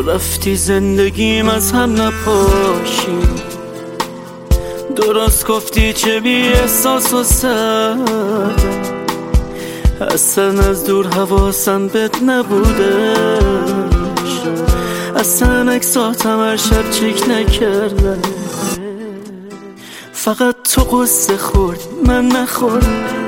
رفتی زندگیم از هم نپاشی، درست گفتی چه بی احساس و سردم، اصلا از دور حواسم بهت نبودش، اصلا اکساتم هر شب چک نکردم، فقط تو قصه خوردی من نخوردم.